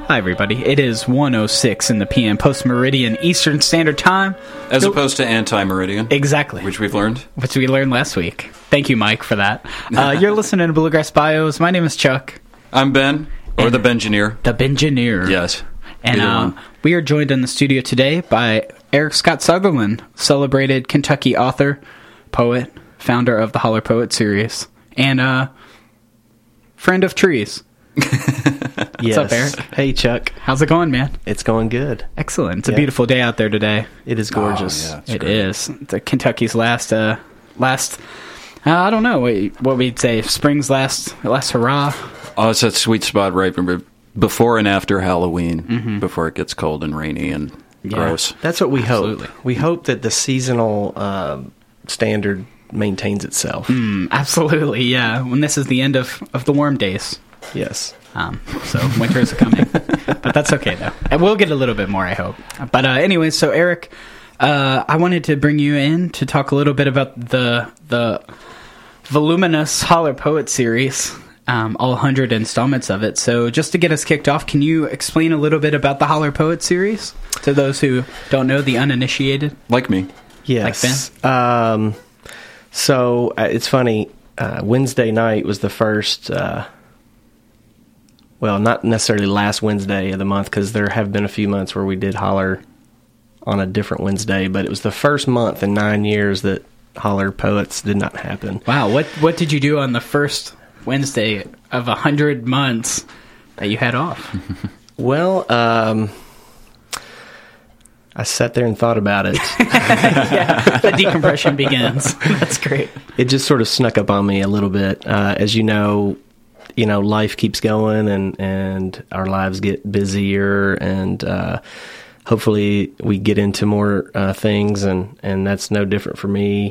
Hi, everybody. It is 1:06 in the PM, post-meridian Eastern Standard Time. As opposed to anti-meridian. Exactly. Which we've learned. Which we learned last week. Thank you, Mike, for that. You're listening to Bluegrass Bios. My name is Chuck. I'm Ben, or the Bengineer. The Bengineer. Yes. And we are joined in the studio today by Eric Scott Sutherland, celebrated Kentucky author, poet, founder of the Holler Poet series, and friend of trees. What's up, Eric? Hey, Chuck. How's it going, man? It's going good. Excellent. It's a beautiful day out there today. It is gorgeous. Oh, yeah, It is. It's Kentucky's last, I don't know what we'd say, spring's last hurrah. Oh, it's that sweet spot right before and after Halloween, before it gets cold and rainy and gross. That's what we Absolutely. hope. We hope that the seasonal standard maintains itself. Absolutely, yeah. When this is the end of the warm days. Yes. So winter is coming. But that's okay, though. And we'll get a little bit more, I hope. But anyway, so Eric, I wanted to bring you in to talk a little bit about the voluminous Holler Poet series, all 100 installments of it. So just to get us kicked off, can you explain a little bit about the Holler Poet series to those who don't know, the uninitiated? Like me. Yes. Like Ben? So it's funny. Wednesday night was the first... well, not necessarily last Wednesday of the month, because there have been a few months where we did Holler on a different Wednesday, but it was the first month in 9 years that Holler Poets did not happen. Wow, what did you do on the first Wednesday of 100 months that you had off? Well, I sat there and thought about it. Yeah, the decompression begins. That's great. It just sort of snuck up on me a little bit. As you know, life keeps going and our lives get busier, and hopefully we get into more things, and that's no different for me.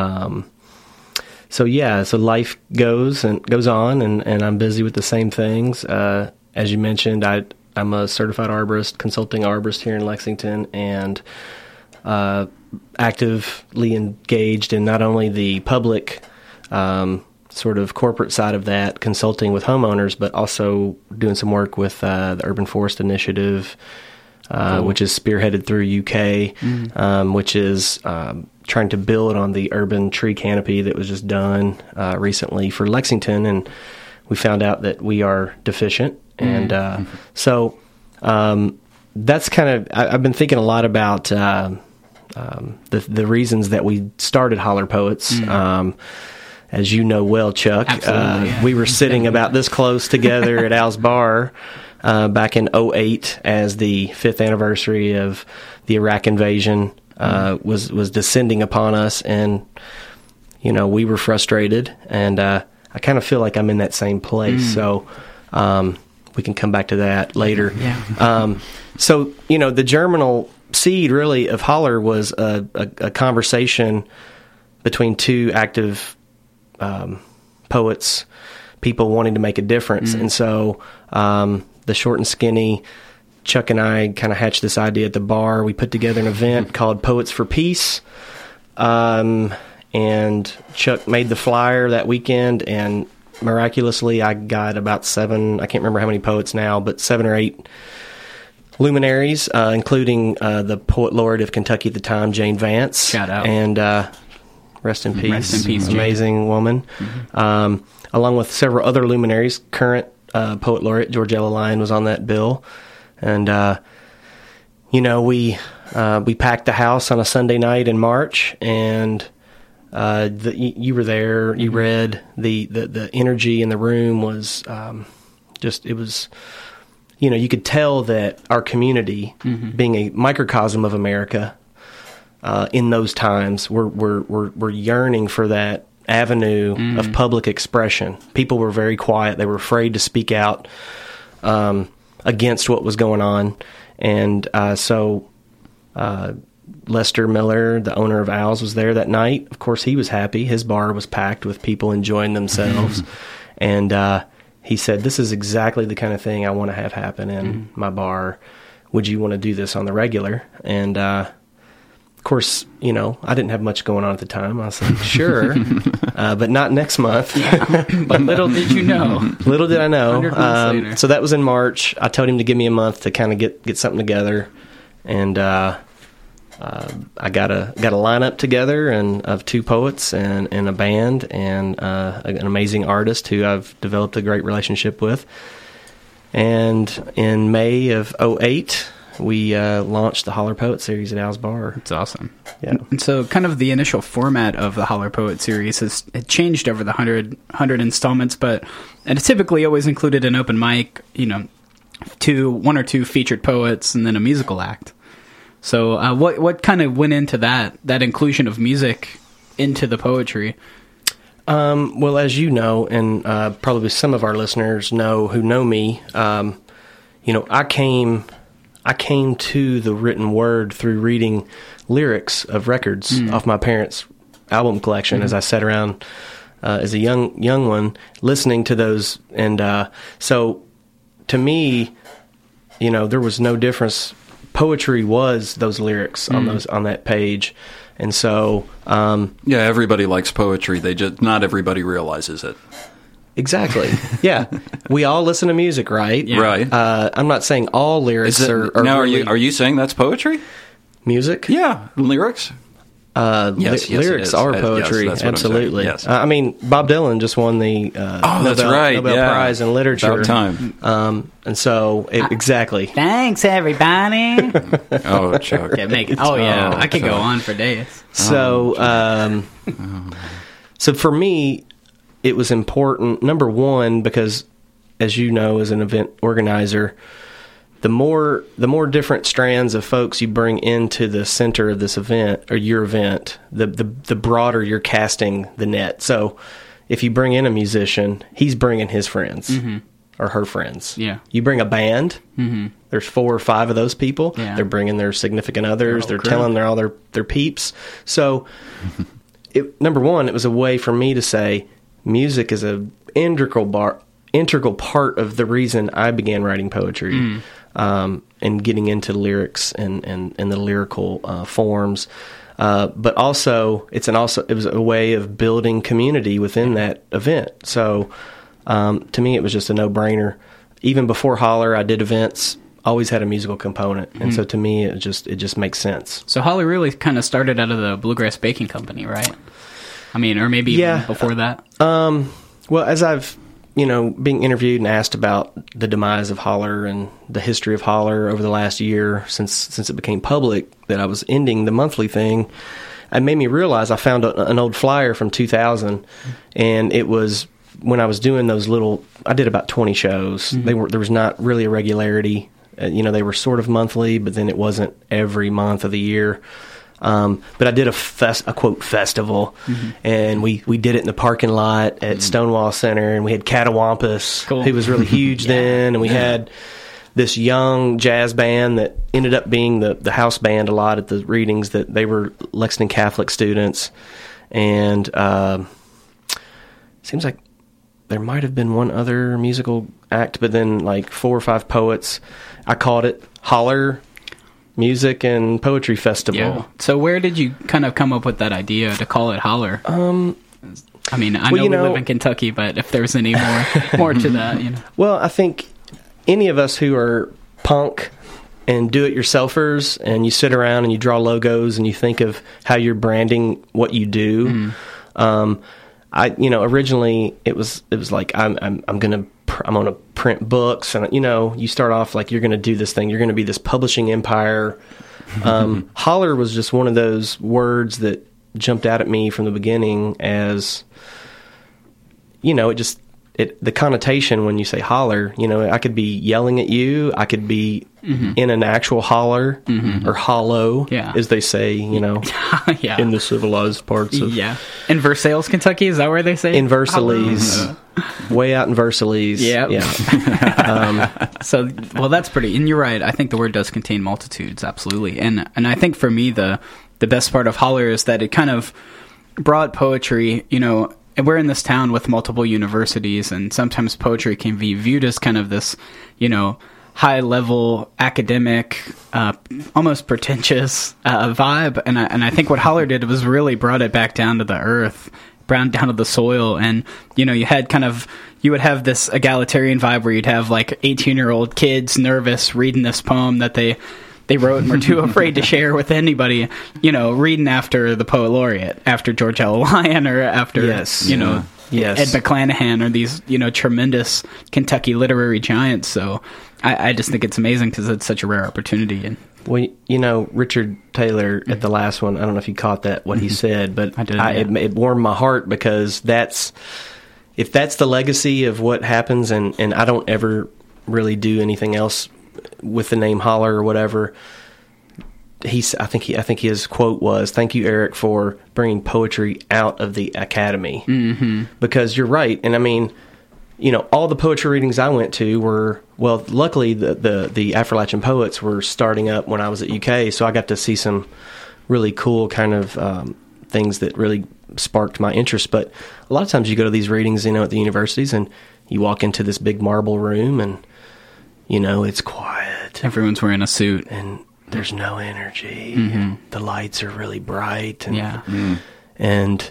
So life goes on, and I'm busy with the same things. As you mentioned, I'm a certified arborist, consulting arborist here in Lexington, and actively engaged in not only the public sort of corporate side of that, consulting with homeowners, but also doing some work with the Urban Forest Initiative, which is spearheaded through UK, which is trying to build on the urban tree canopy that was just done recently for Lexington, and we found out that we are deficient. And so that's kind of, I've been thinking a lot about the reasons that we started Holler Poets. As you know well, Chuck, we were sitting about this close together at Al's Bar back in 2008 as the 5th anniversary of the Iraq invasion was descending upon us, and we were frustrated, and I kind of feel like I'm in that same place. So we can come back to that later. Yeah. So the germinal seed really of Holler was a conversation between two active poets, people wanting to make a difference. And so the Short and Skinny, Chuck and I kind of hatched this idea at the bar. We put together an event called Poets for Peace, and Chuck made the flyer that weekend, and miraculously I got about 7, I can't remember how many poets now, but 7 or 8 luminaries, including the Poet Laureate of Kentucky at the time, Jane Vance. Shout out. And rest in peace. Rest in peace, amazing woman. Along with several other luminaries. Current Poet Laureate Georgella Lyon was on that bill. And, we packed the house on a Sunday night in March, and you were there. You read. The energy in the room was it was... you could tell that our community, being a microcosm of America, in those times, we're yearning for that avenue of public expression. People were very quiet; they were afraid to speak out against what was going on, and so Lester Miller, the owner of Al's, was there that night. Of course, he was happy. His bar was packed with people enjoying themselves, and he said, "This is exactly the kind of thing I want to have happen in my bar. Would you want to do this on the regular?" And of course, I didn't have much going on at the time. I was like, sure, but not next month. But little did you know. Little did I 100 months later. So that was in March. I told him to give me a month to kind of get something together, and I got a lineup together of 2 poets and a band and an amazing artist who I've developed a great relationship with. And in May of 2008, we launched the Holler Poet series at Al's Bar. It's awesome. Yeah. And so kind of the initial format of the Holler Poet series it changed over the 100 installments, but it typically always included an open mic, 1 or 2 featured poets, and then a musical act. So what kind of went into that inclusion of music into the poetry? Well, as you know, and probably some of our listeners who know me, I came to the written word through reading lyrics of records off my parents' album collection as I sat around as a young one listening to those. And so to me, there was no difference. Poetry was those lyrics on that page. And so everybody likes poetry. Not everybody realizes it. Exactly. Yeah, we all listen to music, right? Yeah. Right. I'm not saying all lyrics are now. really Are you saying that's poetry? music? Yeah, lyrics. Yes, it lyrics is. are poetry. Yes, that's what I'm saying. Absolutely. Yes. Bob Dylan just won the that's right. Nobel Prize in Literature. About time. And so exactly. Thanks, everybody. Oh, Chuck. I could go on for days. So, so for me, it was important. Number one, because as you know, as an event organizer, the more different strands of folks you bring into the center of this event or your event, the broader you're casting the net. So, if you bring in a musician, he's bringing his friends or her friends. Yeah. You bring a band. There's 4 or 5 of those people. Yeah. They're bringing their significant others. They're crew. telling all their peeps. So, number one, it was a way for me to say music is a integral part of the reason I began writing poetry. And getting into lyrics and the lyrical forms, but also it was a way of building community within that event. So to me, it was just a no-brainer. Even before Holler, I did events, always had a musical component, and so to me, it just makes sense. So Holler really kind of started out of the Bluegrass Baking Company, right? I mean, or maybe even before that. Well, as I've being interviewed and asked about the demise of Holler and the history of Holler over the last year since it became public that I was ending the monthly thing, it made me realize I found an old flyer from 2000, and it was when I was doing those I did about 20 shows. There was not really a regularity. They were sort of monthly, but then it wasn't every month of the year. But I did a quote festival, and we did it in the parking lot at Stonewall Center, and we had Catawampus, who was really huge then, and we had this young jazz band that ended up being the house band a lot at the readings. That they were Lexington Catholic students, and seems like there might have been one other musical act, but then like 4 or 5 poets. I called it Holler Music and Poetry Festival. Yeah. So where did you kind of come up with that idea to call it Holler? I mean, I know we live in Kentucky, but if there's any more to that, Well, I think any of us who are punk and do-it-yourselfers, and you sit around and you draw logos and you think of how you're branding what you do. Originally it was like I'm gonna print books, and you start off like you're gonna do this thing, you're gonna be this publishing empire. Holler was just one of those words that jumped out at me from the beginning as the connotation when you say holler. I could be yelling at you, I could be in an actual holler or hollow, as they say, in the civilized parts of in Versailles, Kentucky, is that where they say in Versailles? Way out in Versailles. So that's pretty, and you're right, I think the word does contain multitudes, absolutely. And I think for me the best part of Holler is that it kind of brought poetry, and we're in this town with multiple universities, and sometimes poetry can be viewed as kind of this, high level academic, almost pretentious vibe, and I think what Holler did was really brought it back down to the earth, down to the soil, and you would have this egalitarian vibe where you'd have like 18-year-old kids nervous reading this poem that they wrote and were too afraid to share with anybody, reading after the poet laureate, after George L. Lyon, or after, Yes. Ed McClanahan, or these, tremendous Kentucky literary giants. So I just think it's amazing because it's such a rare opportunity. And Well, Richard Taylor at the last one, I don't know if you caught that, what he said, but I did, it warmed my heart, because if that's the legacy of what happens, and I don't ever really do anything else with the name Holler or whatever, I think his quote was, "Thank you, Eric, for bringing poetry out of the academy." Mm-hmm. Because you're right, and I mean, all the poetry readings I went to were, well, luckily the Appalachian poets were starting up when I was at UK, so I got to see some really cool kind of things that really sparked my interest. But a lot of times you go to these readings, at the universities, and you walk into this big marble room, and it's quiet. Everyone's wearing a suit. And there's no energy. Mm-hmm. And the lights are really bright. And, Yeah. And,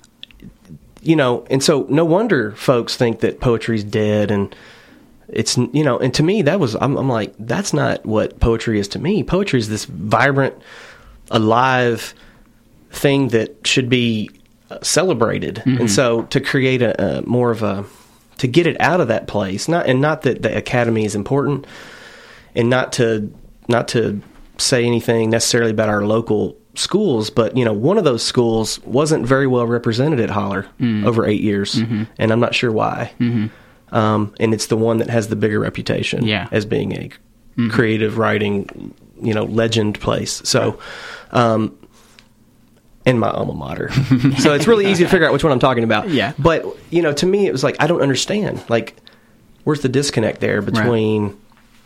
and so no wonder folks think that poetry's dead. And it's, and to me, I'm like, that's not what poetry is to me. Poetry is this vibrant, alive thing that should be celebrated. Mm-hmm. And so to create to get it out of that place, not that the academy is important, and not to say anything necessarily about our local schools, but one of those schools wasn't very well represented at Holler over 8 years, and I'm not sure why. And it's the one that has the bigger reputation as being a creative writing, legend place. So, and my alma mater. So it's really easy to figure out which one I'm talking about. Yeah. But, to me, it was like, I don't understand. Like, where's the disconnect there between,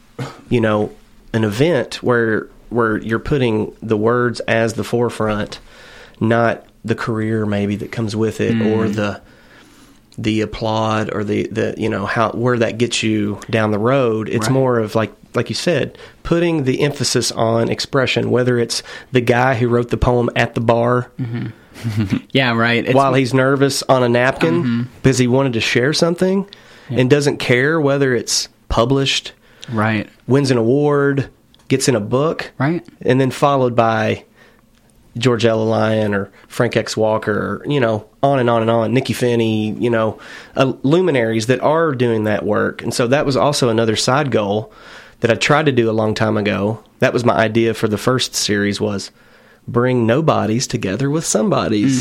an event where you're putting the words as the forefront, not the career maybe that comes with it, or the applaud, or the where that gets you down the road. It's more of like you said, putting the emphasis on expression, whether it's the guy who wrote the poem at the bar. Yeah, right. While he's nervous on a napkin because he wanted to share something, and doesn't care whether it's published, right, wins an award, gets in a book, right, and then followed by George L. Lyon or Frank X. Walker, on and on and on, Nikki Finney, luminaries that are doing that work. And so that was also another side goal that I tried to do a long time ago. That was my idea for the first series, was bring nobodies together with somebodies,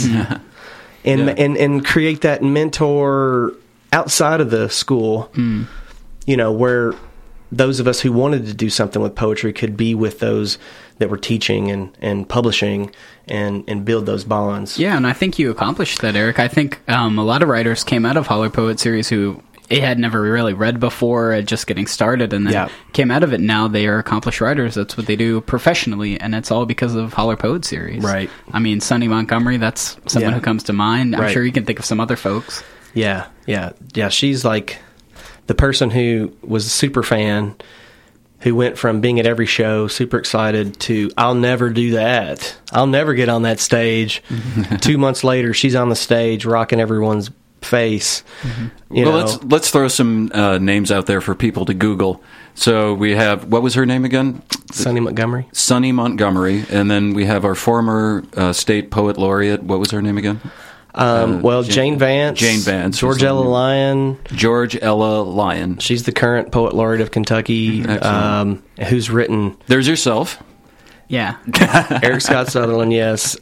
and create that mentor outside of the school, where those of us who wanted to do something with poetry could be with those that were teaching and publishing and build those bonds. Yeah, and I think you accomplished that, Eric. I think a lot of writers came out of Holler Poet Series who had never really read before, just getting started, and then came out of it. Now they are accomplished writers. That's what they do professionally, and it's all because of Holler Poet Series. Right. I mean, Sonny Montgomery, that's someone who comes to mind. I'm sure you can think of some other folks. Yeah. She's like the person who was a super fan, who went from being at every show, super excited, to, I'll never do that. I'll never get on that stage. 2 months later, she's on the stage rocking everyone's face. Let's throw some names out there for people to Google. So we have, what was her name again? Sonny Montgomery. Sonny Montgomery. And then we have our former state poet laureate. What was her name again? Jane Vance. Jane Vance. George Ella Lyon. George Ella Lyon. She's the current poet laureate of Kentucky, who's written... There's yourself. Yeah. Eric Scott Sutherland, yes.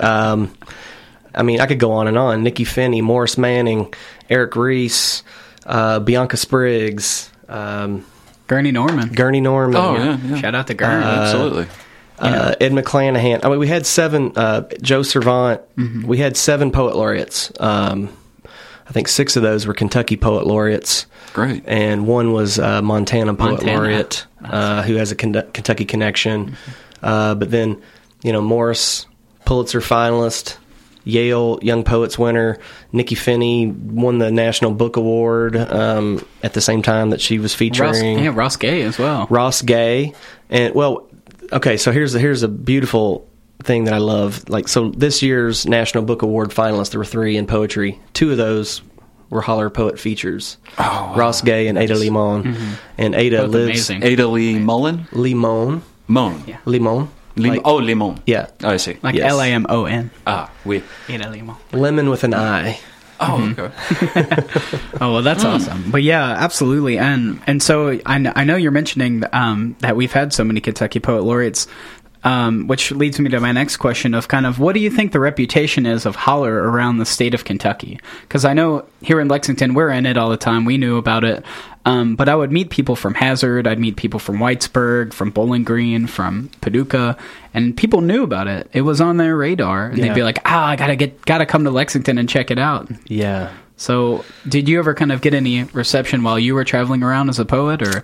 I mean, I could go on and on. Nikki Finney, Morris Manning, Eric Reese, Bianca Spriggs. Gurney Norman. Oh, yeah. Shout out to Gurney. Absolutely. Ed McClanahan. I mean, we had 7, Joe Servant. We had 7 poet laureates. I think 6 of those were Kentucky poet laureates. Great. And 1 was Montana poet laureate, who has a Kentucky connection. But then, Morris, Pulitzer finalist. Yale Young Poets winner. Nikki Finney won the National Book Award at the same time that she was featuring Ross Gay as well. Ross Gay. And well, okay, so here's a beautiful thing that I love. Like, so this year's National Book Award finalists, there were 3 in poetry. 2 of those were Holler Poet features. Oh, wow. Ross Gay and Ada Limon. Mm-hmm. And Ada Both lives... amazing. Ada Lee Mullen? Limon. Mon. Yeah. Limon. Limon. Yeah. Oh, I see. Like Yes. Lamon. Ah, oui. Ada Limon. Lemon with an I. Oh, okay. Oh, well, that's awesome. But yeah, absolutely. And so I know you're mentioning that we've had so many Kentucky Poet Laureates, which leads me to my next question of kind of what do you think the reputation is of Holler around the state of Kentucky? Because I know here in Lexington, we're in it all the time. We knew about it. But I would meet people from Hazard. I'd meet people from Whitesburg, from Bowling Green, from Paducah, and people knew about it. It was on their radar, and they'd be like, I gotta come to Lexington and check it out. Yeah. So, did you ever kind of get any reception while you were traveling around as a poet, or?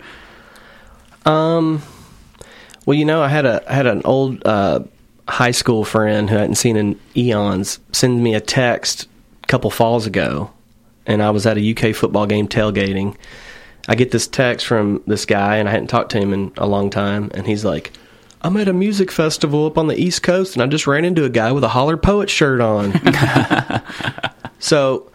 Well, you know, I had an old high school friend who I hadn't seen in eons send me a text a couple falls ago, and I was at a UK football game tailgating. I get this text from this guy, and I hadn't talked to him in a long time, and he's like, I'm at a music festival up on the East Coast, and I just ran into a guy with a Holler Poet shirt on. So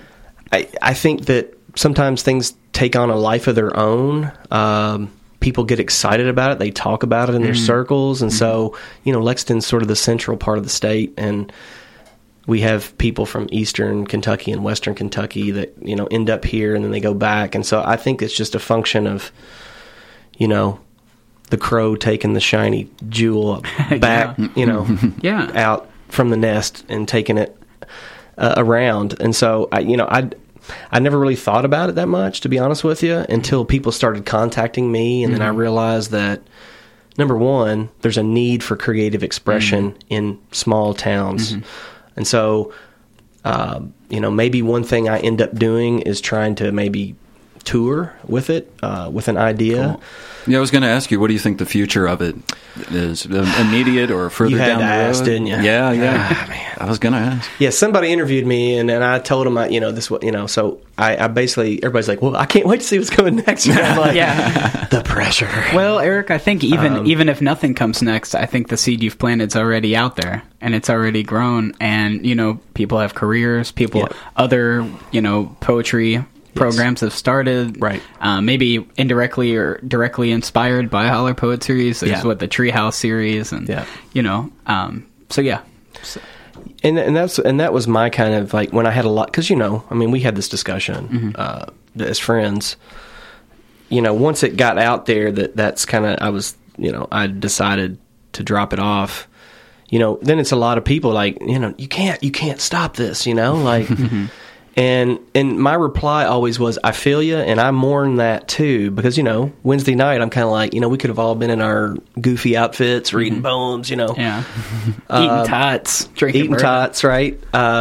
I think that sometimes things take on a life of their own. People get excited about it. They talk about it in their circles. And so, you know, Lexington's sort of the central part of the state, and we have people from eastern Kentucky and western Kentucky that, you know, end up here and then they go back. And so I think it's just a function of, you know, the crow taking the shiny jewel back, you know, out from the nest and taking it around. And so, I never really thought about it that much, to be honest with you, until people started contacting me. And then I realized that, number one, there's a need for creative expression in small towns. And so, you know, maybe one thing I end up doing is trying to maybe tour with it, with an idea. Cool. Yeah, I was going to ask you, what do you think the future of it is? Immediate or further You had down to the ask, road? didn't you? Yeah. Ah, man. I was going to ask. Yeah, somebody interviewed me, and I told them, so I basically, everybody's like, well, I can't wait to see what's coming next. And I'm like, the pressure. Well, Eric, I think even if nothing comes next, I think the seed you've planted's already out there, and it's already grown, and, you know, people have careers, other, you know, poetry programs have started, right? Maybe indirectly or directly inspired by Holler Poet series. There's the Treehouse series, and you know, so yeah. And that was my kind of like when I had a lot, because, you know, I mean, we had this discussion as friends. You know, once it got out there that's kind of I decided to drop it off. You know, then it's a lot of people like, you know, you can't stop this. You know, like. And my reply always was, I feel you, and I mourn that too, because, you know, Wednesday night I'm kind of like, you know, we could have all been in our goofy outfits, reading poems, you know. Yeah. Eating tots, drinking tots, right?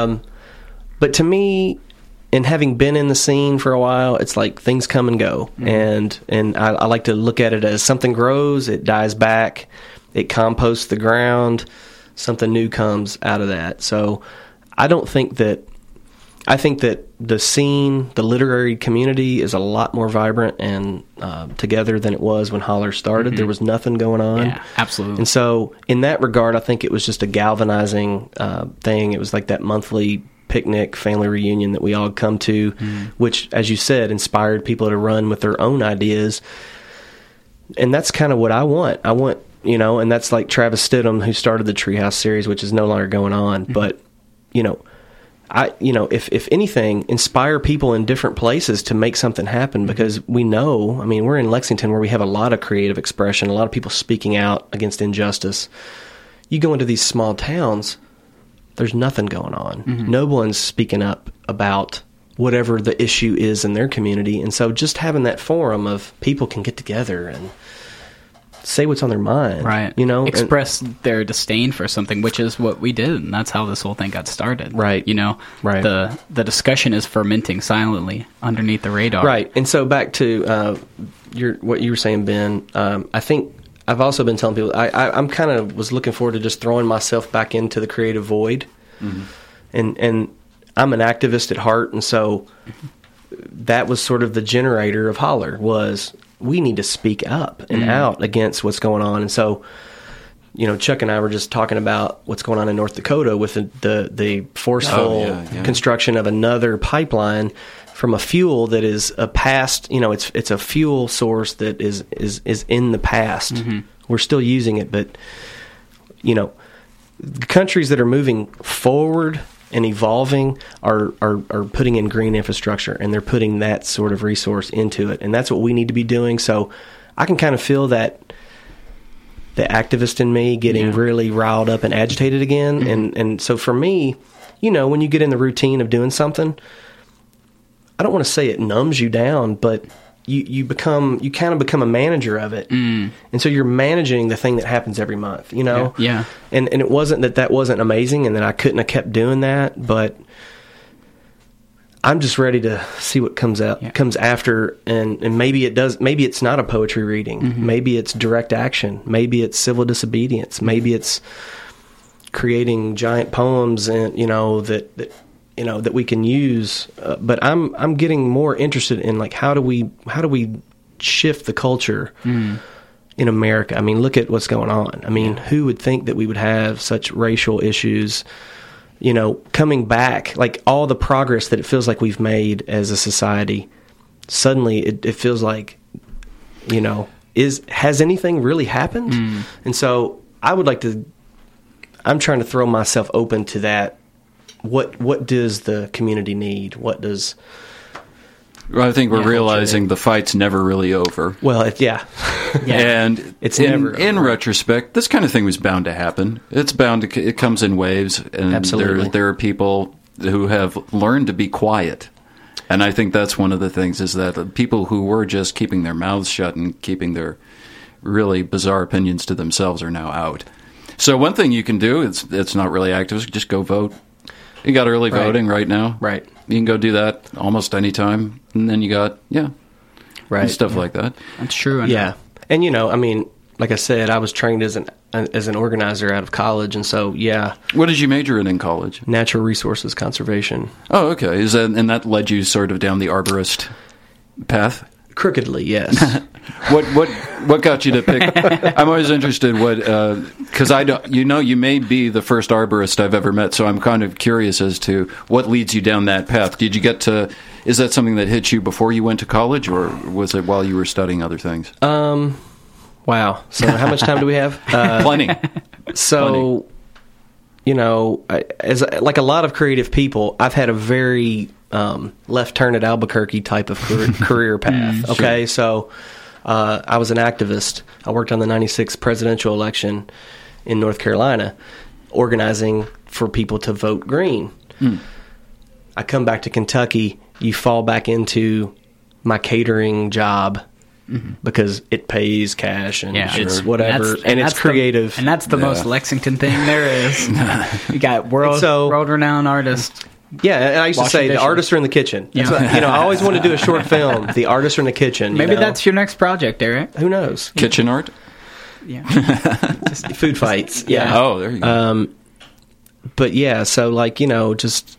But to me, and having been in the scene for a while, it's like things come and go. And I like to look at it as something grows, it dies back, it composts the ground, something new comes out of that. So I think that the scene, the literary community, is a lot more vibrant and together than it was when Holler started. There was nothing going on. Yeah, absolutely. And so, in that regard, I think it was just a galvanizing thing. It was like that monthly picnic, family reunion that we all come to, which, as you said, inspired people to run with their own ideas. And that's kind of what I want. I want, you know, and that's like Travis Stidham, who started the Treehouse series, which is no longer going on. But, you know, if anything, inspire people in different places to make something happen, because we know, I mean, we're in Lexington where we have a lot of creative expression, a lot of people speaking out against injustice. You go into these small towns, there's nothing going on. No one's speaking up about whatever the issue is in their community. And so just having that forum of people can get together and say what's on their mind, right? You know, express their disdain for something, which is what we did, and that's how this whole thing got started, right? You know, right? The discussion is fermenting silently underneath the radar, right? And so back to what you were saying, Ben. I think I've also been telling people I'm kind of was looking forward to just throwing myself back into the creative void, and I'm an activist at heart, and so that was sort of the generator of Holler, was we need to speak up and out against what's going on. And so, Chuck and I were just talking about what's going on in North Dakota with the forceful construction of another pipeline from a fuel that is a past, it's a fuel source that is in the past. Mm-hmm. We're still using it, but, countries that are moving forward and evolving are putting in green infrastructure, and they're putting that sort of resource into it. And that's what we need to be doing. So I can kind of feel that the activist in me getting really riled up and agitated again. Mm-hmm. And so for me, when you get in the routine of doing something, I don't want to say it numbs you down, but you kind of become a manager of it. And so you're managing the thing that happens every month, Yeah. And it wasn't that wasn't amazing and that I couldn't have kept doing that, but I'm just ready to see what comes after, and maybe it does. Maybe it's not a poetry reading. Mm-hmm. Maybe it's direct action. Maybe it's civil disobedience. Maybe it's creating giant poems, and that we can use. But I'm getting more interested in how do we shift the culture in America? I mean, look at what's going on. I mean, who would think that we would have such racial issues? Coming back, like all the progress that it feels like we've made as a society, suddenly it feels like, has anything really happened? And so I'm trying to throw myself open to that. What does the community need? What does... Well, I think we're realizing the fight's never really over. Well, And it's never in retrospect, this kind of thing was bound to happen. It's bound to. It comes in waves, and Absolutely. there are people who have learned to be quiet. And I think that's one of the things, is that people who were just keeping their mouths shut and keeping their really bizarre opinions to themselves are now out. So one thing you can do, it's not really activist, just go vote. You got early voting right now. Right. You can go do that almost any time. And then you got, right, stuff like that. That's true. Yeah. And, I mean, like I said, I was trained as an organizer out of college. And so, What did you major in college? Natural resources conservation. Oh, okay. And that led you sort of down the arborist path? Crookedly, yes. What got you to pick? I'm always interested because I don't. You may be the first arborist I've ever met, so I'm kind of curious as to what leads you down that path. Did you get to? Is that something that hit you before you went to college, or was it while you were studying other things? Wow. So how much time do we have? Plenty. So, as like a lot of creative people, I've had a very left turn at Albuquerque type of career path. Okay, so I was an activist. I worked on the '96 presidential election in North Carolina, organizing for people to vote green. I come back to Kentucky. You fall back into my catering job because it pays cash and it's whatever, and it's creative. And that's the most Lexington thing there is. You got world-renowned artists. Yeah, and I used to say the artists are in the kitchen. That's what, I always wanted to do a short film. The artists are in the kitchen. Maybe that's your next project, Eric. Who knows? Kitchen art? Yeah. Just food fights. Yeah. Oh, there you go. But so just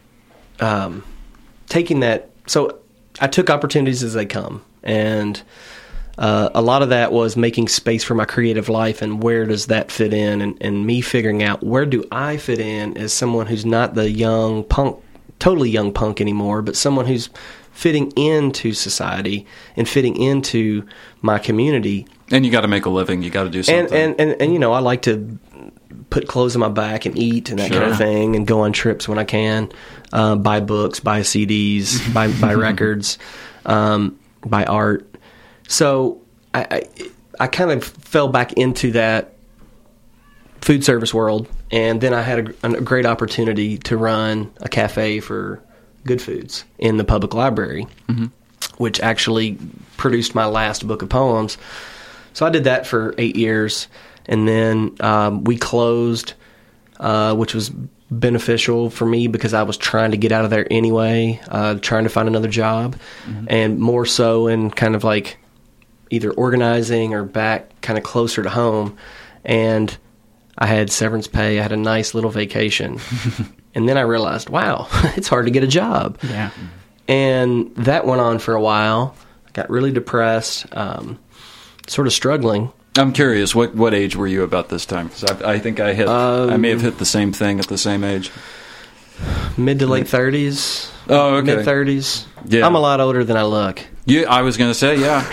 taking that. So I took opportunities as they come, and a lot of that was making space for my creative life, and where does that fit in, and me figuring out where do I fit in as someone who's not the young punk, totally young punk anymore, but someone who's fitting into society and fitting into my community. And you got to make a living. You got to do something. And I like to put clothes on my back and eat and that kind of thing, and go on trips when I can, buy books, buy CDs, buy records, buy art. So I kind of fell back into that food service world, and then I had a great opportunity to run a cafe for Good Foods in the public library, which actually produced my last book of poems. So I did that for 8 years, and then we closed, which was beneficial for me because I was trying to get out of there anyway, trying to find another job, and more so in kind of like either organizing or back kind of closer to home. And I had severance pay. I had a nice little vacation. And then I realized, wow, it's hard to get a job. Yeah. And that went on for a while. I got really depressed, sort of struggling. I'm curious, what age were you about this time? 'Cause I think I may have hit the same thing at the same age. Mid to late 30s. Oh, okay. Mid 30s. Yeah. I'm a lot older than I look. Yeah, I was going to say, yeah.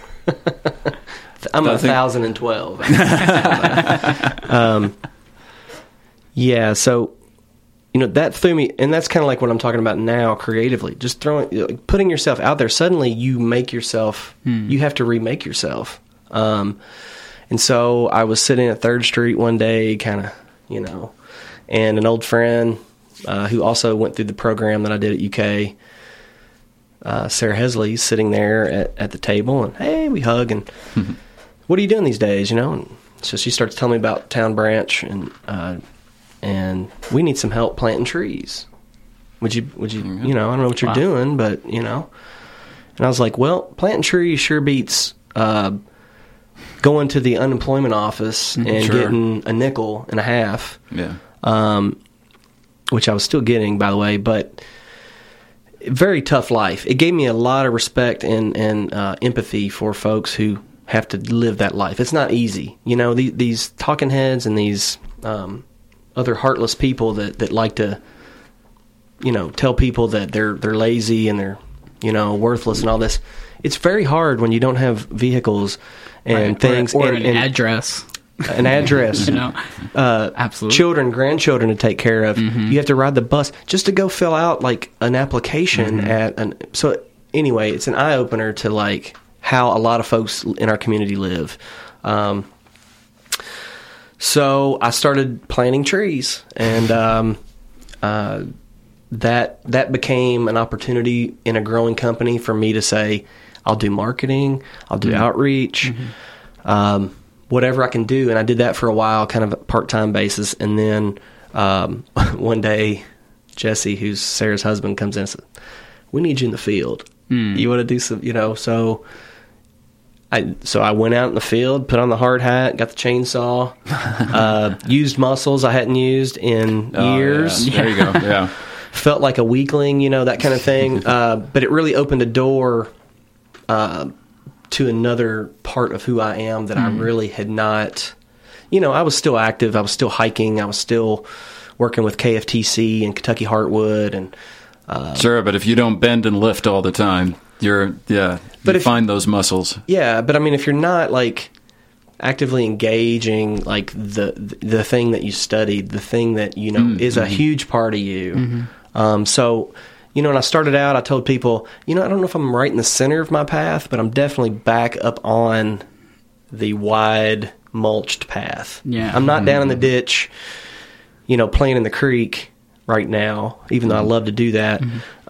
I'm 1,012. Yeah, so that threw me, and that's kind of like what I'm talking about now creatively. Just putting yourself out there. Suddenly, you make yourself. You have to remake yourself. And so I was sitting at 3rd Street one day, kind of, and an old friend who also went through the program that I did at UK, Sarah Hesley, sitting there at the table, and hey, we hug, and what are you doing these days? And so she starts telling me about Town Branch, and we need some help planting trees. Would you? I don't know what you're doing, but and I was like, well, planting trees sure beats going to the unemployment office and getting a nickel and a half. Yeah. Which I was still getting, by the way, but very tough life. It gave me a lot of respect and empathy for folks who have to live that life. It's not easy. These talking heads and these other heartless people that like to, tell people that they're lazy and they're, worthless and all this. It's very hard when you don't have vehicles and things. Or and an address. An address. Absolutely. Children, grandchildren to take care of. You have to ride the bus just to go fill out like an application so anyway, it's an eye opener to like how a lot of folks in our community live. So I started planting trees, and that became an opportunity in a growing company for me to say, I'll do marketing, I'll do outreach, whatever I can do. And I did that for a while, kind of a part-time basis. And then one day, Jesse, who's Sarah's husband, comes in and says, we need you in the field. You want to do some, so I went out in the field, put on the hard hat, got the chainsaw, used muscles I hadn't used in years. Yeah. There you go. Yeah. Felt like a weakling, that kind of thing. But it really opened a door to another part of who I am that I really had not. I was still active. I was still hiking. I was still working with KFTC and Kentucky Heartwood. And sure, but if you don't bend and lift all the time, you find those muscles. Yeah, but I mean, if you're not like actively engaging, like the thing that you studied, the thing that is a huge part of you. So, when I started out, I told people, I don't know if I'm right in the center of my path, but I'm definitely back up on the wide mulched path. Yeah. I'm not down in the ditch, playing in the creek right now, even though I love to do that.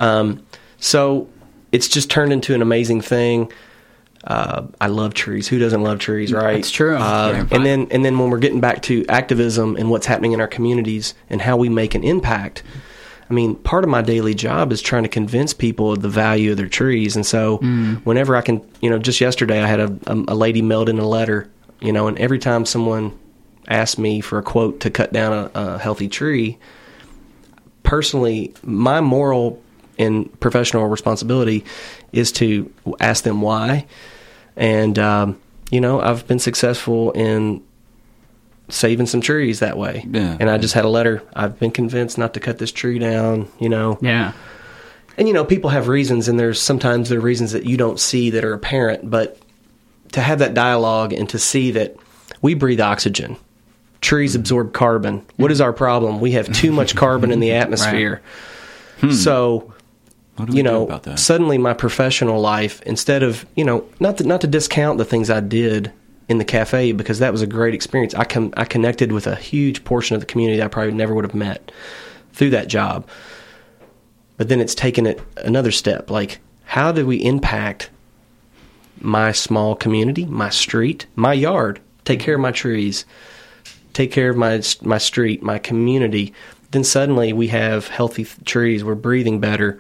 So it's just turned into an amazing thing. I love trees. Who doesn't love trees, right? It's true. And then when we're getting back to activism and what's happening in our communities and how we make an impact, I mean, part of my daily job is trying to convince people of the value of their trees. And so whenever I can, just yesterday I had a lady mailed in a letter, and every time someone asked me for a quote to cut down a healthy tree, personally, my moral and professional responsibility is to ask them why. And, I've been successful in saving some trees that way. Yeah. And I just had a letter. I've been convinced not to cut this tree down, Yeah. And, people have reasons, and sometimes there are reasons that you don't see that are apparent. But to have that dialogue and to see that we breathe oxygen, trees absorb carbon. What is our problem? We have too much carbon in the atmosphere. Right. So, What do we do about that? Suddenly my professional life, instead of, not to discount the things I did in the cafe, because that was a great experience. I connected with a huge portion of the community that I probably never would have met through that job. But then it's taken it another step. Like, how do we impact my small community, my street, my yard, take care of my trees, take care of my street, my community? Then suddenly we have healthy trees. We're breathing better.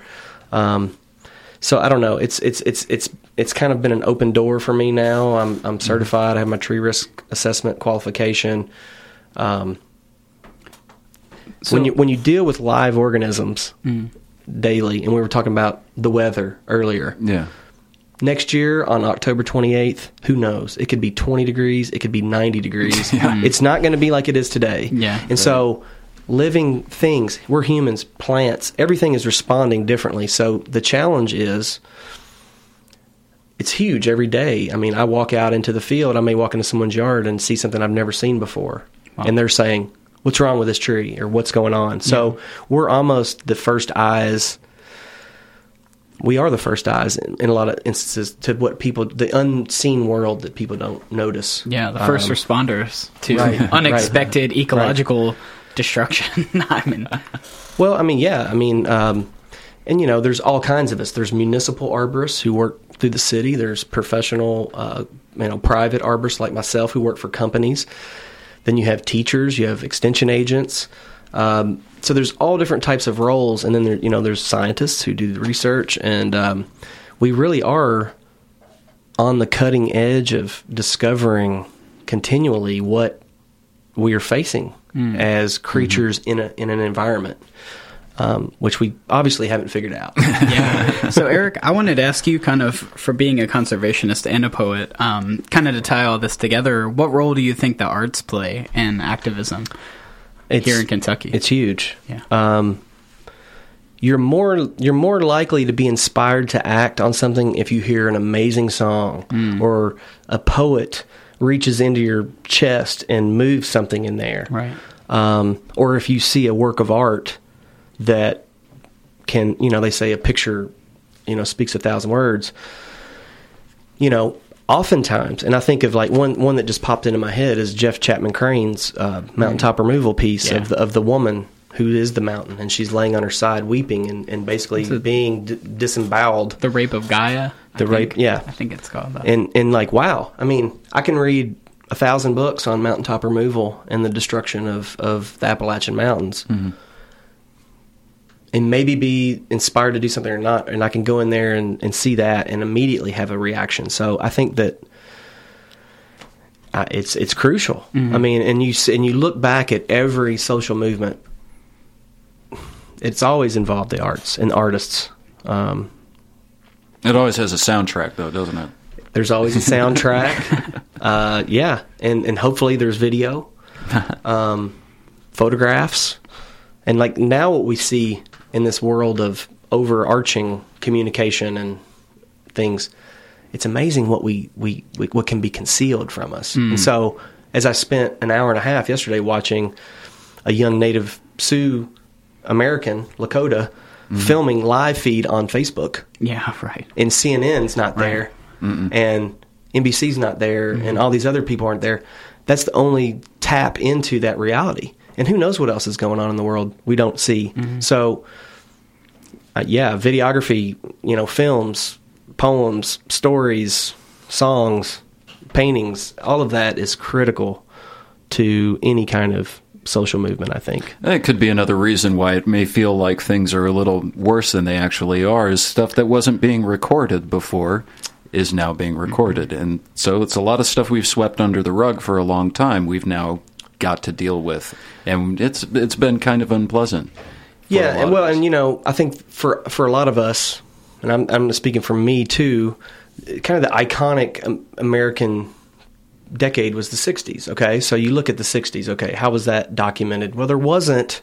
So I don't know. It's kind of been an open door for me now. I'm certified. I have my tree risk assessment qualification. So- when you deal with live organisms daily, and we were talking about the weather earlier. Yeah. Next year on October 28th, who knows? It could be 20 degrees. It could be 90 degrees. It's not going to be like it is today. Yeah. And so living things, we're humans, plants, everything is responding differently. So the challenge is, it's huge every day. I mean, I walk out into the field, I may walk into someone's yard and see something I've never seen before. Wow. And they're saying, what's wrong with this tree? Or what's going on? So we're almost the first eyes. We are the first eyes in a lot of instances to what people, the unseen world that people don't notice. Yeah, the first responders to Right, unexpected ecological destruction. I mean, Well, I mean, yeah. I mean, and, you know, there's all kinds of us. There's municipal arborists who work through the city. There's professional, private arborists like myself who work for companies. Then you have teachers. You have extension agents. So there's all different types of roles. And then, there's scientists who do the research. And we really are on the cutting edge of discovering continually what we are facing as creatures in an environment, which we obviously haven't figured out. yeah. So, Eric, I wanted to ask you, kind of, for being a conservationist and a poet, kind of to tie all this together, what role do you think the arts play in activism here in Kentucky? It's huge. Yeah. You're more likely to be inspired to act on something if you hear an amazing song or a poet reaches into your chest and moves something in there. Right. Or if you see a work of art that can, they say a picture, speaks 1,000 words. Oftentimes, and I think of like one that just popped into my head is Jeff Chapman Crane's mountaintop removal piece of the woman who is the mountain, and she's laying on her side weeping and basically being disemboweled. The Rape of Gaia. I think it's called that. And like, wow. I mean, I can read 1,000 books on mountaintop removal and the destruction of the Appalachian Mountains. Mm-hmm. And maybe be inspired to do something or not, and I can go in there and see that and immediately have a reaction. So I think that it's crucial. Mm-hmm. I mean, and you look back at every social movement, it's always involved the arts and artists. It always has a soundtrack, though, doesn't it? There's always a soundtrack. And hopefully there's video, photographs, and like now what we see in this world of overarching communication and things, it's amazing what what can be concealed from us. And so, as I spent an hour and a half yesterday watching a young Native Sioux American, Lakota, filming live feed on Facebook. Yeah, right. And CNN's not there, and NBC's not there, and all these other people aren't there. That's the only tap into that reality. And who knows what else is going on in the world we don't see. So, videography, films, poems, stories, songs, paintings, all of that is critical to any kind of social movement, I think. It could be another reason why it may feel like things are a little worse than they actually are, is stuff that wasn't being recorded before is now being recorded. And so it's a lot of stuff we've swept under the rug for a long time we've now got to deal with. And it's been kind of unpleasant. Yeah, and I think for a lot of us, and I'm speaking for me too, kind of the iconic American decade was the 60s, okay? So you look at the 60s, okay, how was that documented? Well, there weren't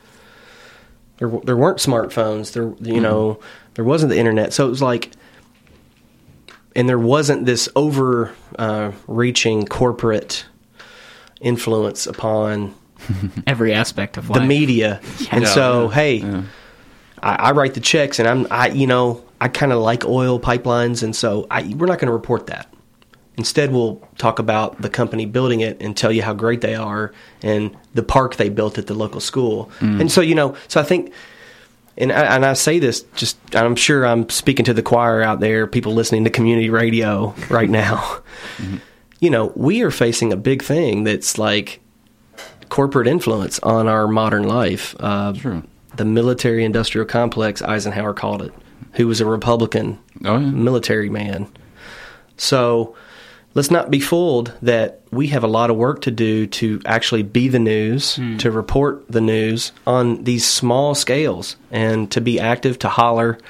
smartphones, there wasn't the internet. So it was like, and there wasn't this reaching corporate influence upon every aspect of life. The media. And so, I write the checks, and I kind of like oil pipelines, and so we're not going to report that. Instead, we'll talk about the company building it and tell you how great they are and the park they built at the local school. And so, so I think, and I say this just, I'm sure I'm speaking to the choir out there, people listening to community radio right now. We are facing a big thing that's like corporate influence on our modern life. True. The military-industrial complex, Eisenhower called it, who was a Republican military man. So, let's not be fooled that we have a lot of work to do to actually be the news, to report the news on these small scales, and to be active, to holler.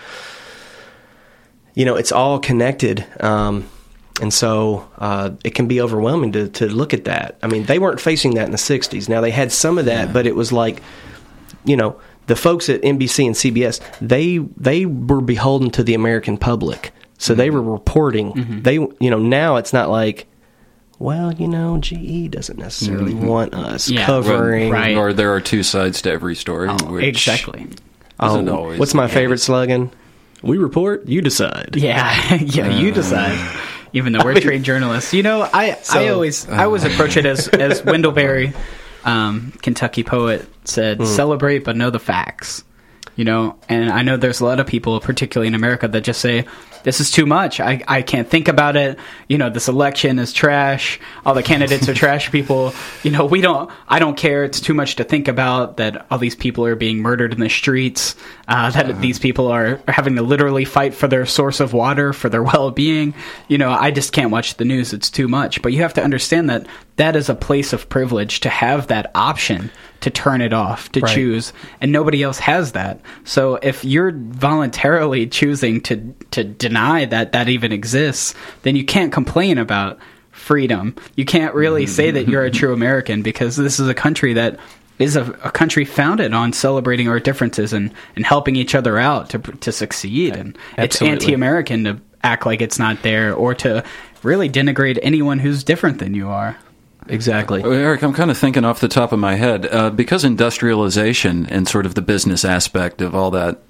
It's all connected. And so it can be overwhelming to look at that. I mean, they weren't facing that in the 60s. Now, they had some of that, but it was like, the folks at NBC and CBS, they were beholden to the American public. So they were reporting. They, now it's not like, well, GE doesn't necessarily want us covering. Right. Or there are two sides to every story. Which Exactly. isn't always What's my the favorite case. slogan? We report, you decide. Yeah, you decide. Even though we're trade journalists, I always approach it as Wendell Berry, Kentucky poet, said, "Celebrate but know the facts." And I know there's a lot of people, particularly in America, that just say, this is too much. I can't think about it. This election is trash. All the candidates are trash people. I don't care. It's too much to think about that all these people are being murdered in the streets, that these people are having to literally fight for their source of water, for their well-being. I just can't watch the news. It's too much. But you have to understand that that is a place of privilege to have that option to turn it off, to choose, and nobody else has that. So if you're voluntarily choosing to deny that even exists, then you can't complain about freedom. You can't really say that you're a true American, because this is a country that is a country founded on celebrating our differences and helping each other out to succeed. And it's anti-American to act like it's not there, or to really denigrate anyone who's different than you are. Exactly. Eric, I'm kind of thinking off the top of my head, because industrialization and sort of the business aspect of all that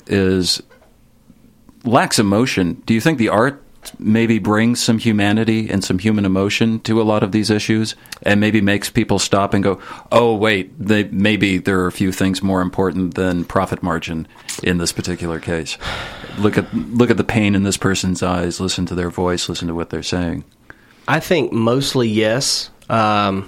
lacks emotion. Do you think the art maybe brings some humanity and some human emotion to a lot of these issues, and maybe makes people stop and go, oh, wait, maybe there are a few things more important than profit margin in this particular case? Look at the pain in this person's eyes, listen to their voice, listen to what they're saying. I think mostly yes. I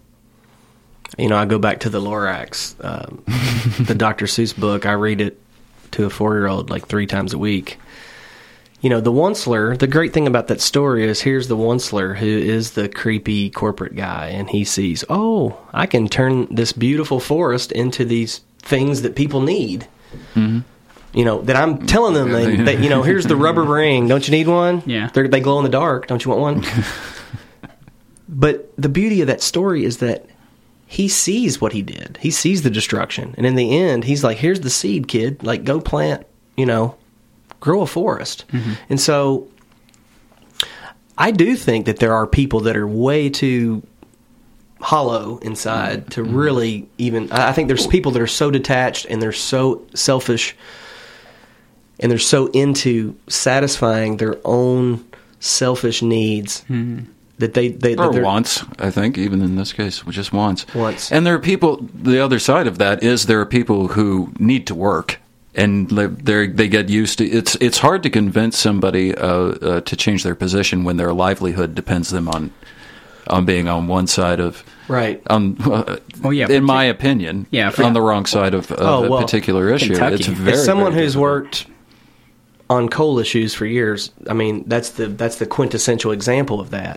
go back to the Lorax, the Dr. Seuss book. I read it to a 4-year-old like 3 times a week. The Onceler, the great thing about that story is, here's the Onceler, who is the creepy corporate guy, and he sees, oh, I can turn this beautiful forest into these things that people need. Mm-hmm. That I'm telling them, that here's the rubber ring. Don't you need one? Yeah. They glow in the dark. Don't you want one? But the beauty of that story is that he sees what he did. He sees the destruction. And in the end, he's like, here's the seed, kid. Like, go plant, grow a forest. Mm-hmm. And so I do think that there are people that are way too hollow inside to really even... I think there's people that are so detached, and they're so selfish, and they're so into satisfying their own selfish needs... Mm-hmm. That they wants, I think, even in this case, just wants. Wants. And there are people, the other side of that is there are people who need to work, and they get used to it's hard to convince somebody to change their position when their livelihood depends them on being on one side of in my opinion, on the wrong side of a particular issue. Kentucky. It's very, as someone very who's difficult. worked on coal issues for years, I mean, that's the quintessential example of that.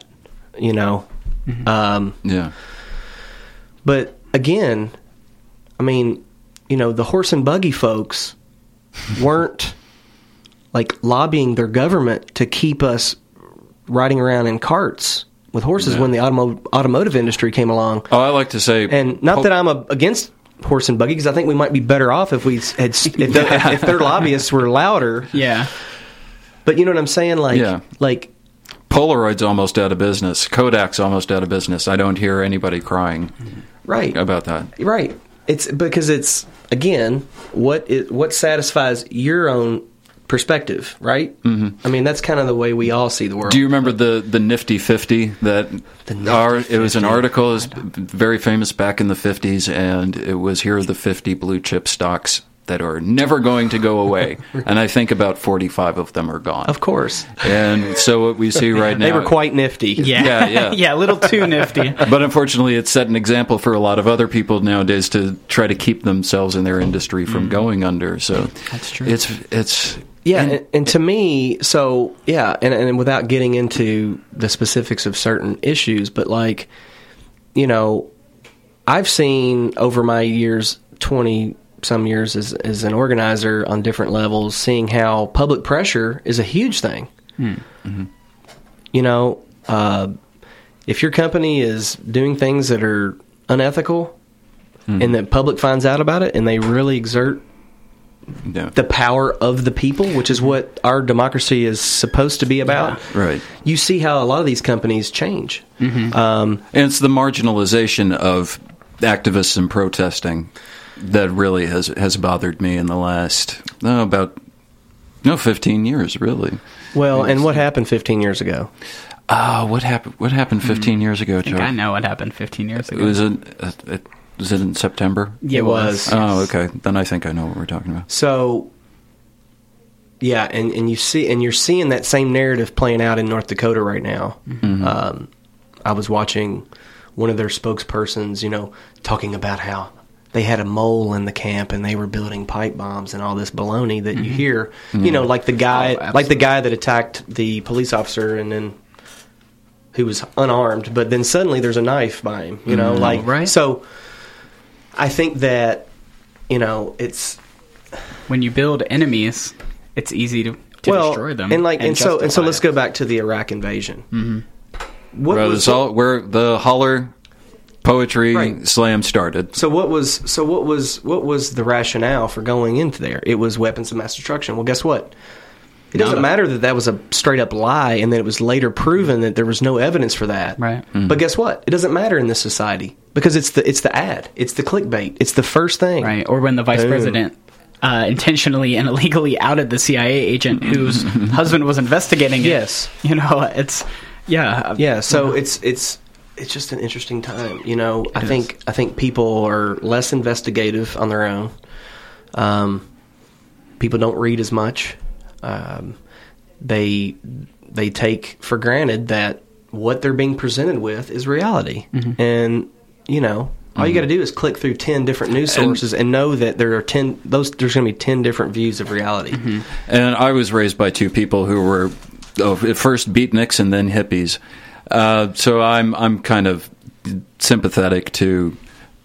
Yeah. But again, I mean, the horse and buggy folks weren't like lobbying their government to keep us riding around in carts with horses when the automotive industry came along. Oh, I like to say, and not that I'm against horse and buggy, because I think we might be better off if we had if their lobbyists were louder. Yeah. But you know what I'm saying? Like Polaroid's almost out of business. Kodak's almost out of business. I don't hear anybody crying about that. Right. It's because it's, again, what satisfies your own perspective, right? Mm-hmm. I mean, that's kind of the way we all see the world. Do you remember the Nifty 50? It was an article. It was very famous back in the 50s, and it was, here are the 50 blue chip stocks that are never going to go away. And I think about 45 of them are gone. Of course. And so what we see right now... They were quite nifty. Yeah, a little too nifty. But unfortunately, it's set an example for a lot of other people nowadays to try to keep themselves in their industry from going under. So that's true. It's Yeah, and to me, so, yeah, and without getting into the specifics of certain issues, but, like, you know, I've seen over my years, 20-some years as an organizer on different levels, seeing how public pressure is a huge thing. Mm-hmm. You know, if your company is doing things that are unethical and the public finds out about it and they really exert the power of the people, which is what our democracy is supposed to be about. Yeah. Right. You see how a lot of these companies change. Mm-hmm. And it's the marginalization of activists and protesting that really has bothered me in the last 15 years, really. Well, and what happened 15 years ago? What happened 15 years ago, Joe? I know what happened 15 years ago. Was it in September? Yeah, it was. Oh, okay. Then I think I know what we're talking about. So, yeah, and you're seeing that same narrative playing out in North Dakota right now. Mm-hmm. I was watching one of their spokespersons, you know, talking about how they had a mole in the camp and they were building pipe bombs and all this baloney that you hear. You know, like the guy that attacked the police officer and then who was unarmed, but then suddenly there's a knife by him. You know, right. So I think that, you know, it's when you build enemies, it's easy to destroy them. And so let's go back to the Iraq invasion. Mm-hmm. Where the Holler poetry slam started. So what was the rationale for going into there? It was weapons of mass destruction. Well, guess what? It doesn't matter that was a straight up lie, and that it was later proven that there was no evidence for that. Right. Mm-hmm. But guess what? It doesn't matter in this society because it's the ad, it's the clickbait, it's the first thing. Right. Or when the vice president intentionally and illegally outed the CIA agent whose husband was investigating it. Yes. You know, it's So it's just an interesting time. You know, I think people are less investigative on their own. People don't read as much. They take for granted that what they're being presented with is reality. Mm-hmm. And, you know, all you got to do is click through 10 different news sources and know that there's going to be 10 different views of reality. Mm-hmm. And I was raised by two people who were at first beatniks and then hippies. So I'm kind of sympathetic to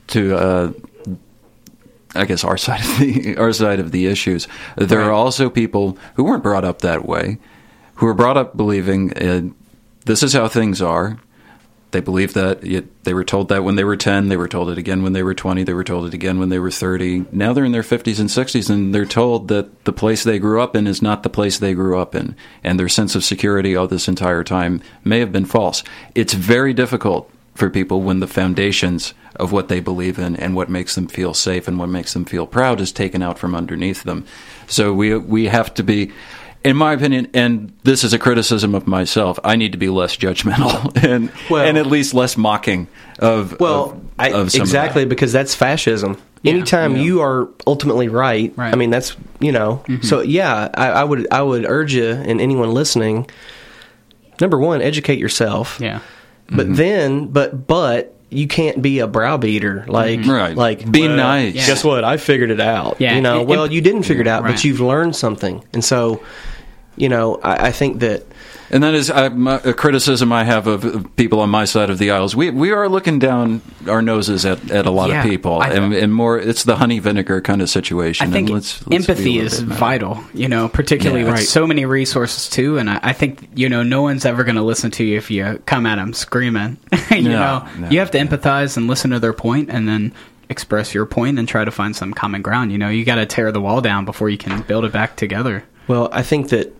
I guess our side of the issues. There are also people who weren't brought up that way, who were brought up believing this is how things are. They believe that. They were told that when they were 10. They were told it again when they were 20. They were told it again when they were 30. Now they're in their 50s and 60s, and they're told that the place they grew up in is not the place they grew up in, and their sense of security all this entire time may have been false. It's very difficult for people when the foundations of what they believe in and what makes them feel safe and what makes them feel proud is taken out from underneath them. So we have to be, in my opinion, and this is a criticism of myself, I need to be less judgmental and at least less mocking of exactly, because that's fascism. Yeah, Anytime you are ultimately right, I mean, that's, you know, so yeah, I would urge you and anyone listening, number one, educate yourself. Yeah. But then, but you can't be a browbeater. Be nice. Yeah. Guess what? I figured it out. Yeah. You know, you didn't figure it out, but you've learned something. And so, you know, I think that. And that is a criticism I have of people on my side of the aisles. We are looking down our noses at a lot of people, and more. It's the honey vinegar kind of situation. I think let's empathy is vital, you know, particularly with so many resources too. And I think, you know, no one's ever going to listen to you if you come at them screaming. You have to empathize and listen to their point, and then express your point and try to find some common ground. You know, you got to tear the wall down before you can build it back together. Well, I think that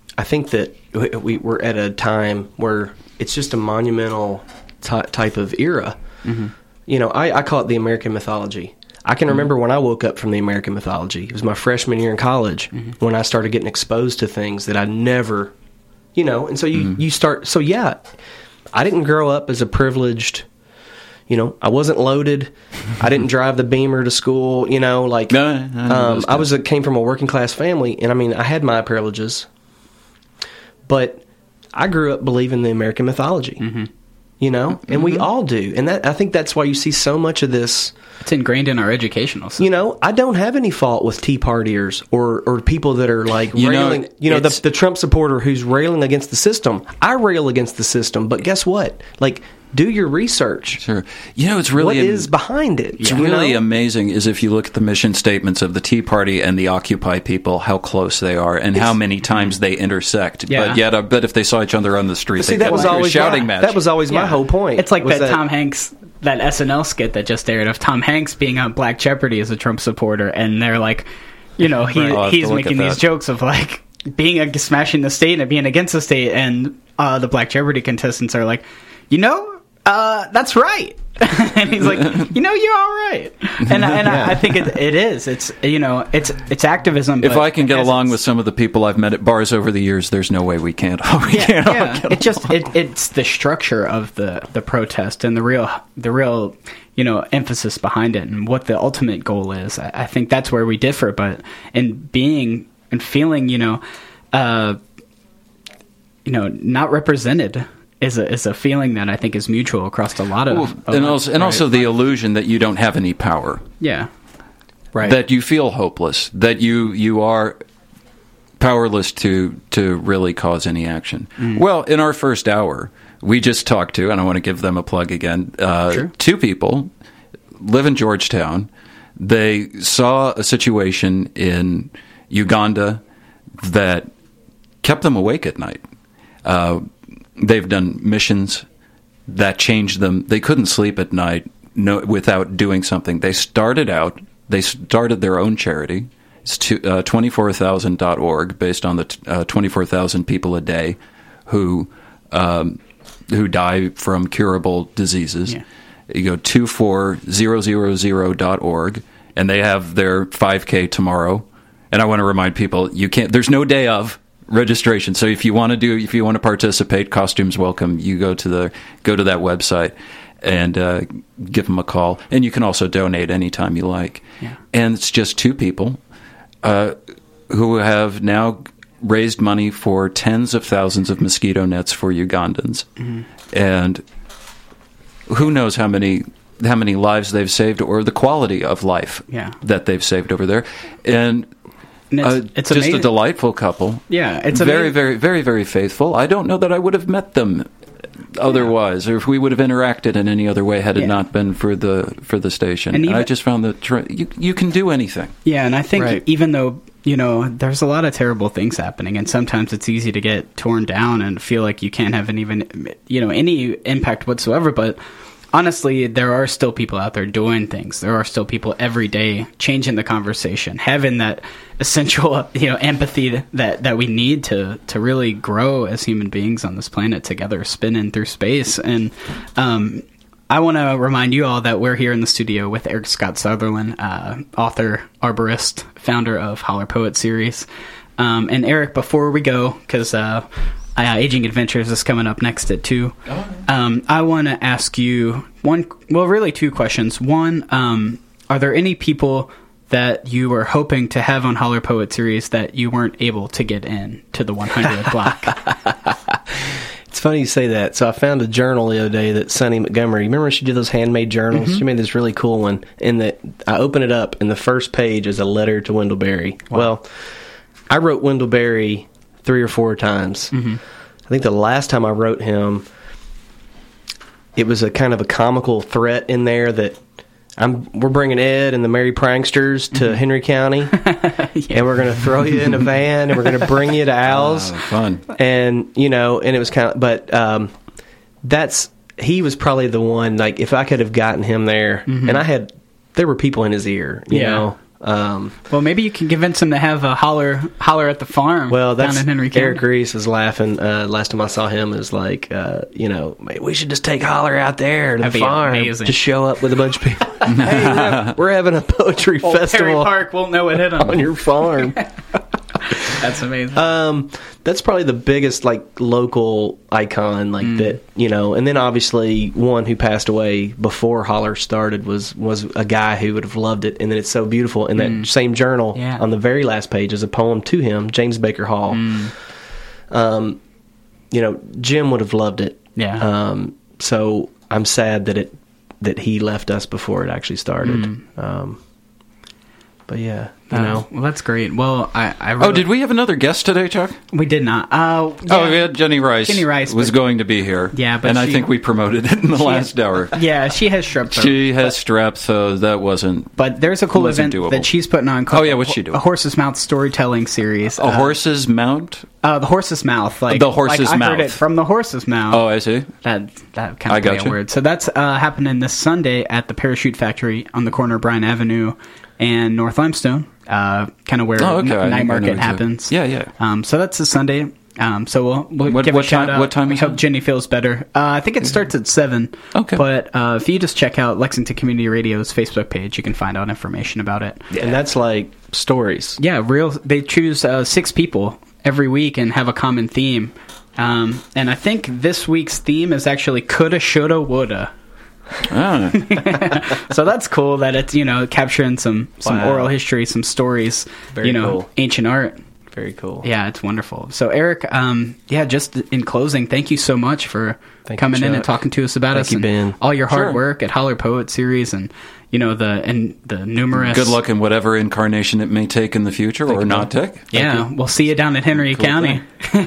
we're at a time where it's just a monumental type of era. Mm-hmm. You know, I call it the American mythology. I can remember when I woke up from the American mythology. It was my freshman year in college when I started getting exposed to things that I never, you know, and so you start. So, yeah, I didn't grow up as a privileged, you know, I wasn't loaded. I didn't drive the Beamer to school, you know, like I came from a working class family, and I mean, I had my privileges. But I grew up believing the American mythology. Mm-hmm. and we all do. And I think that's why you see so much of this. It's ingrained in our educational system. I don't have any fault with Tea Partiers or people that are like railing, the Trump supporter who's railing against the system. I rail against the system, but guess what? Like, do your research. Sure. It's really... What is behind it? It's really amazing is if you look at the mission statements of the Tea Party and the Occupy people, how close they are and how many times they intersect. Yeah. But yet, I bet if they saw each other on the street, See, that was always shouting match. That was always my whole point. It's like that Tom Hanks, that SNL skit that just aired of Tom Hanks being on Black Jeopardy as a Trump supporter, and they're like, he's making these jokes of like being smashing the state and being against the state, and the Black Jeopardy contestants are like, that's right. And he's like, you're all right. And I think it is. It's activism. If I can get along with some of the people I've met at bars over the years, there's no way we can't. It's the structure of the protest and the real emphasis behind it and what the ultimate goal is. I think that's where we differ. But in being and feeling, not represented is a feeling that I think is mutual across a lot of also the illusion that you don't have any power. Yeah. Right. That you feel hopeless, that you are powerless to really cause any action. Well, in our first hour, we just talked to, and I want to give them a plug again, Sure. 2 people live in Georgetown. They saw a situation in Uganda that kept them awake at night. They've done missions that changed them. They couldn't sleep at night without doing something. They started their own charity. It's 24,000.org, based on the 24,000 people a day who die from curable diseases. Yeah. You go 24000.org, and they have their 5K tomorrow. And I want to remind people, there's no day of registration. So if you want to participate, costumes welcome. You go to that website and give them a call, and you can also donate anytime you like. Yeah. And it's just 2 people who have now raised money for tens of thousands of mosquito nets for Ugandans, and who knows how many lives they've saved, or the quality of life that they've saved over there. And it's just amazing. A delightful couple. Yeah, it's very, very, very, very faithful. I don't know that I would have met them otherwise, or if we would have interacted in any other way had it not been for the station. And I just found that you can do anything. Yeah, and I think even though there's a lot of terrible things happening, and sometimes it's easy to get torn down and feel like you can't have any impact whatsoever, but honestly, there are still people out there doing things. There are still people every day changing the conversation, having that essential, empathy that we need to really grow as human beings on this planet together, spinning through space. And I want to remind you all that we're here in the studio with Eric Scott Sutherland, author, arborist, founder of Holler Poet series. And Eric, before we go, because Aging Adventures is coming up next at 2. I want to ask you really 2 questions. One, are there any people that you were hoping to have on Holler Poet series that you weren't able to get in to the 100 block? It's funny you say that. So I found a journal the other day that Sunny Montgomery, remember she did those handmade journals? She made this really cool one. And I open it up, and the first page is a letter to Wendell Berry. Wow. Well, I wrote Wendell Berry 3 or 4 times. I think the last time I wrote him, it was a kind of a comical threat in there that we're bringing Ed and the Merry Pranksters to Henry County, and we're going to throw you in a van, and we're going to bring you to Al's. Fun. And, and it was kind of, but he was probably the one, like, if I could have gotten him there, and there were people in his ear, you know. Well, maybe you can convince him to have a holler at the farm. Well, down in Henry County. Eric Reese was laughing. Last time I saw him, is like, we should just take Holler out there to the farm, to show up with a bunch of people. Hey, we're having a poetry festival. Perry Park won't know what hit him on your farm. That's amazing. That's probably the biggest, like, local icon, like that, and then obviously one who passed away before Holler started was a guy who would have loved it, and then it's so beautiful. In that same journal, on the very last page, is a poem to him, James Baker Hall. Jim would have loved it. Yeah. So I'm sad that he left us before it actually started. But yeah, you know. Well, that's great. Well, I really, did we have another guest today, Chuck? we did not. Oh, we had Jenny Rice. Jenny Rice was but- going to be here. Yeah, but and I she- think we promoted it in the last hour. Yeah, she has strep throat. She has strep, so that wasn't. But there's a cool Wasn't event doable. that she's putting on. Oh, yeah, what's she doing? A Horse's Mouth storytelling series. A horse's mount? The horse's mouth. Like The horse's I mouth. heard it from the horse's mouth. Oh, I see. That kind I of play gotcha. on words. So that's happening this Sunday at the Parachute Factory on the corner of Bryan Avenue and North Limestone, kind of where Oh, okay. I night know market exactly. happens. Yeah. So that's this Sunday. So we'll What- give what a shout time- out. what time We is hope it? Jenny feels better. I think it starts at 7. Okay. But if you just check out Lexington Community Radio's Facebook page, you can find out information about it. And that's like stories. Yeah, they choose 6 people every week and have a common theme. And I think this week's theme is actually coulda, shoulda, woulda. Ah. So that's cool that it's, capturing some Wow. oral history, some stories, Very cool. ancient art. Very cool. Yeah, it's wonderful. So Eric, just in closing, thank you so much for Thank coming you, in and Chuck. talking to us about Thank us you, and Ben. all your hard Sure. work at Holler Poet series and the numerous. Good luck in whatever incarnation it may take in the future or not take. Yeah, we'll see you down in Henry County.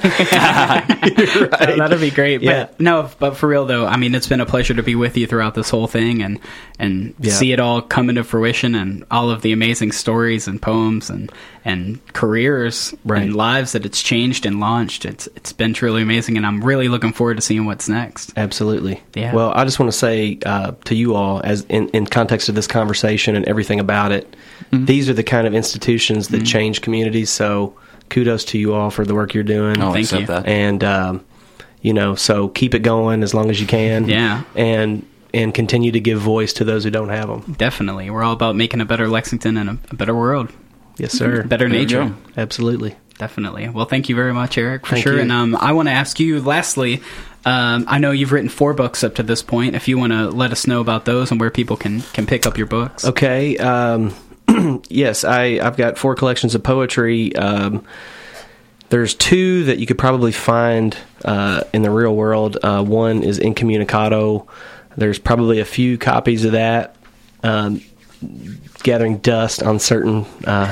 Right. So that'll be great. Yeah. But for real though, I mean, it's been a pleasure to be with you throughout this whole thing and Yeah. see it all come into fruition and all of the amazing stories and poems and careers Right. and lives that it's changed and launched. It's been truly amazing, and I'm really looking forward to seeing what's next. Absolutely. Yeah. Well, I just want to say to you all, as in context of this conversation and everything about it, these are the kind of institutions that change communities. So kudos to you all for the work you're doing. I'll Thank accept you. that. And so keep it going as long as you can. Yeah. And continue to give voice to those who don't have them. Definitely, we're all about making a better Lexington and a better world, Yes, sir. better There you nature. go. Absolutely. Definitely. Well, thank you very much, Eric, for Thank sure. you. And I want to ask you, lastly, I know you've written 4 books up to this point. If you want to let us know about those and where people can pick up your books. Okay. Yes, I've got 4 collections of poetry. There's 2 that you could probably find in the real world. One is Incommunicado. There's probably a few copies of that gathering dust on certain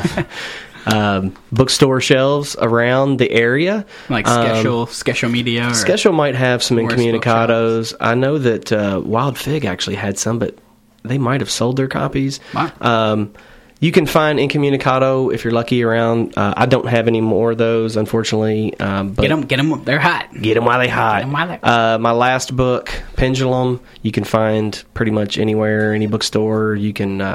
bookstore shelves around the area. Like Sketchel Media. Or Sketchel might have some Morris Incommunicados. I know that Wild Fig actually had some, but they might have sold their copies. Wow. You can find Incommunicado if you're lucky around. I don't have any more of those, unfortunately. But Get them. They're hot. Get them while they hot. Get 'em while they- My last book, Pendulum, you can find pretty much anywhere, any bookstore. I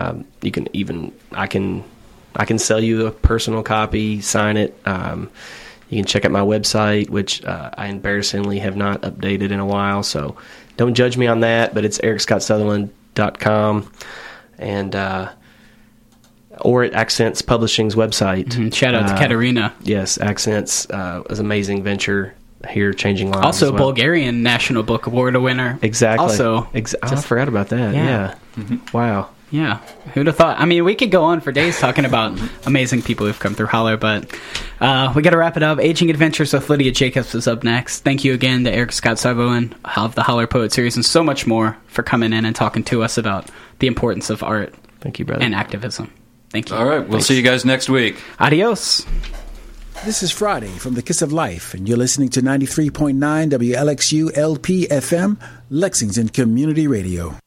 can sell you a personal copy, sign it. You can check out my website, which I embarrassingly have not updated in a while, so don't judge me on that, but it's ericscottsutherland.com and or at Accents Publishing's website. And shout out to Katerina. Yes, Accents is an amazing venture here, changing lives. Also, as well. Bulgarian National Book Award winner. Exactly. Also, I forgot about that. Yeah. Wow. yeah, who'd have thought? I mean, we could go on for days talking about amazing people who've come through Holler, but we got to wrap it up. Aging Adventures with Lydia Jacobs is up next. Thank you again to Eric Scott Savoin of the Holler Poet series and so much more for coming in and talking to us about the importance of art Thank you, brother. and activism. Thank you. All right. We'll see you guys next week. Adios. This is Friday from the Kiss of Life, and you're listening to 93.9 WLXU LP FM, Lexington Community Radio.